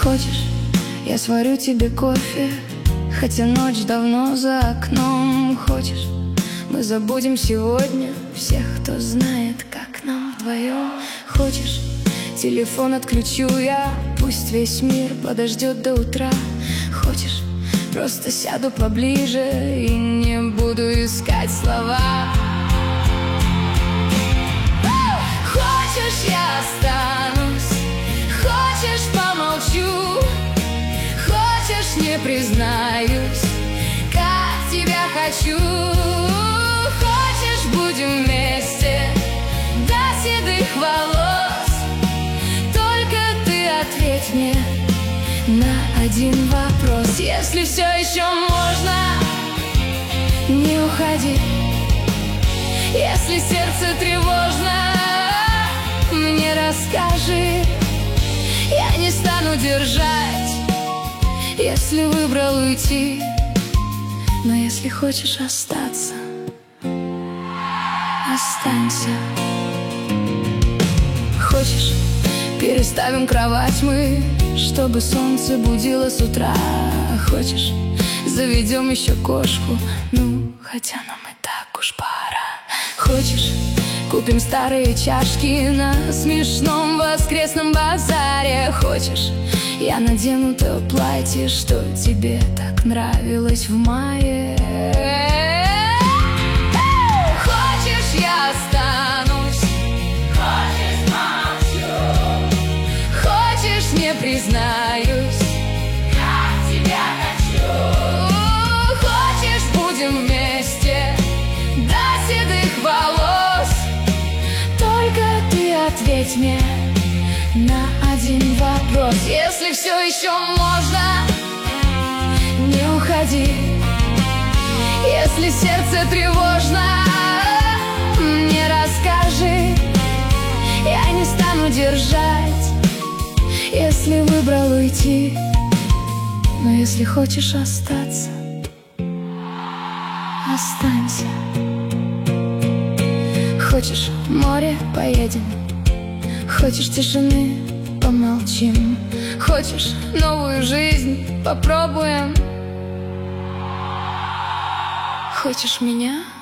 Хочешь, я сварю тебе кофе, хотя ночь давно за окном. Хочешь, мы забудем сегодня всех, кто знает, как нам вдвоем. Хочешь, телефон отключу я, пусть весь мир подождет до утра. Хочешь, просто сяду поближе и не буду искать слова. Хочешь, я останусь, хочешь, помолчу, хочешь, не признаюсь, как тебя хочу. Хочешь, будем вместе до седых волос, только ты ответь мне на один вопрос. Если все еще можно, не уходи. Если сердце тревожно, мне расскажи. Я не стану держать, если выбрал уйти. Но если хочешь остаться, останься. Хочешь, переставим кровать мы, чтобы солнце будило с утра. Хочешь, заведем еще кошку, ну, хотя нам и так уж пора. Хочешь, купим старые чашки на смешном воскресном базаре. Хочешь, я надену то платье, что тебе так нравилось в мае. Хочешь, я останусь, хочешь, молчу, хочешь, не признаюсь, как тебя хочу. Хочешь, будем вместе до седых волос, только ты ответь мне на один вопрос. Если все еще можно, не уходи. Если сердце тревожно, мне расскажи. Я не стану держать, если выбрал уйти. Но если хочешь остаться, останься. Хочешь, в море поедем, хочешь, тишины помолчим, хочешь, новую жизнь попробуем. Хочешь меня?